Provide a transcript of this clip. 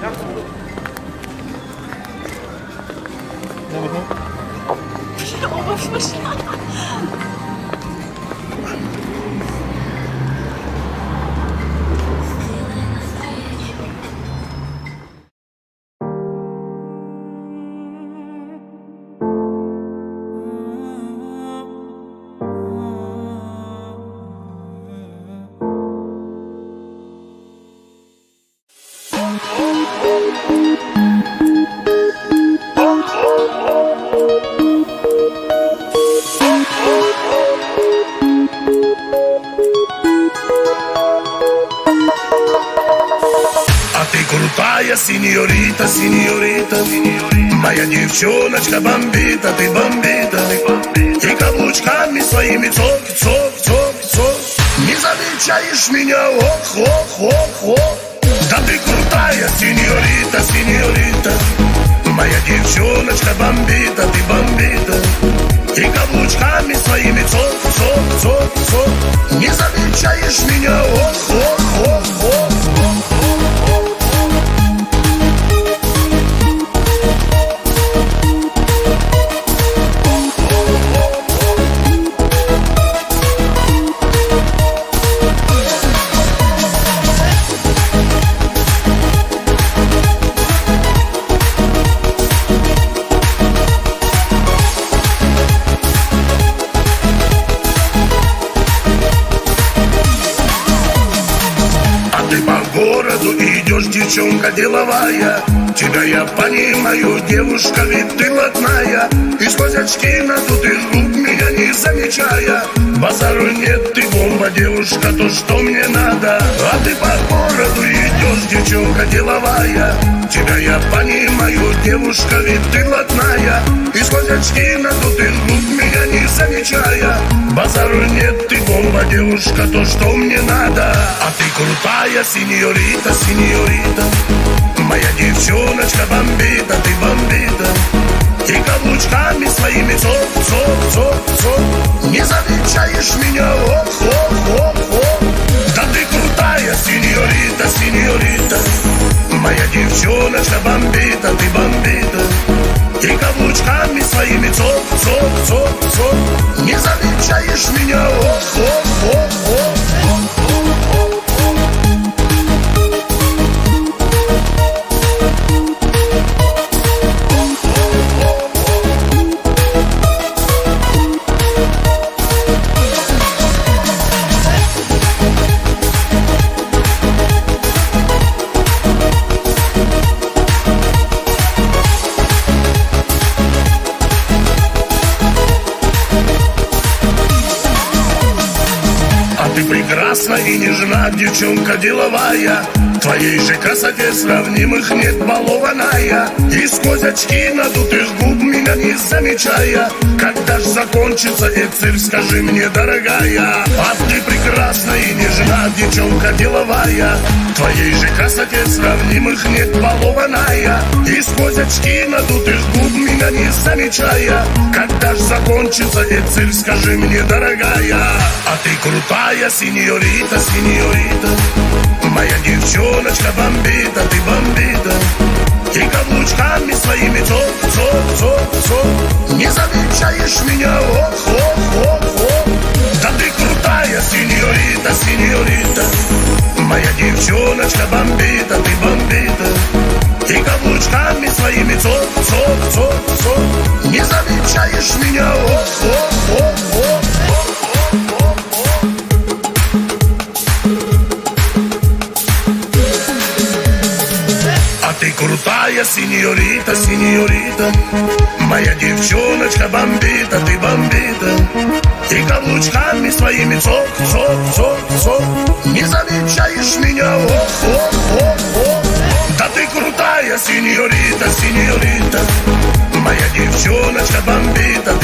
Синьорита, синьорита, моя девчоночка бомбита, ты бомбита. И каблучками своими цок, цок, цок, цок. Не замечаешь меня, ох, ох, ох, ох. Да ты крутая, синьорита, синьорита, моя девчоночка бомбита, ты бомбита. И каблучками своими цок, цок, цок, цок. Не замечаешь меня, ох, ох, ох, ох. Идешь, девчонка деловая, тебя я понимаю, девушка, ведь ты блатная. И сквозь очки надутых губ меня не замечая. Базару нет, ты бомба, девушка, то, что мне надо. А ты по городу идешь, девчонка деловая, тебя я понимаю, девушка, ведь ты блатная. И сквозь очки надутых губ меня не замечая. Базару нет, ты бомба, девушка, то, что мне надо. А ты крутая, синьорита, синьорита, моя девчоночка бомбита, ты бомбита. И каблучками своими цок, цок, цок, цок. Не замечаешь меня, ох, ох, ох, ох. Да ты крутая, синьорита, синьорита, моя девчоночка бомбита, ты бомбита. И каблучками своими цок, цок, цок, цок. Не замечаешь меня, ох, ох, ох, ох. Прекрасна и нежна, девчонка деловая, твоей же красоте сравнимых нет, балованная. И сквозь очки надутых губ меня не замечая. Когда ж закончится эцирк, скажи мне, дорогая. А ты прекрасна и нежна, девчонка деловая, твоей же красоте сравнимых нет, балованная. И сквозь очки надутых губ меня не замечая. Когда ж закончится эцирк, скажи мне, дорогая. А ты крутая, синьорита, синьорита, моя девчоночка бомбита, ты бомбита. И каблучками своими цок, цок, цок, цок. Не замечаешь меня, ох, ох, ох, ох. Да ты крутая, синьорита, синьорита, моя девчоночка бомбита, ты бомбита. И каблучками своими цок, цок, цок, цок. Не замечаешь меня, ох, ох, ох, ох. Ты крутая, синьорита, синьорита, моя девчоночка бомбита, ты бомбита. И каблучками своими цок, цок, цок, цок. Не замечаешь меня, ох, ох, ох, ох. Да ты крутая, синьорита, синьорита, моя девчоночка бомбита,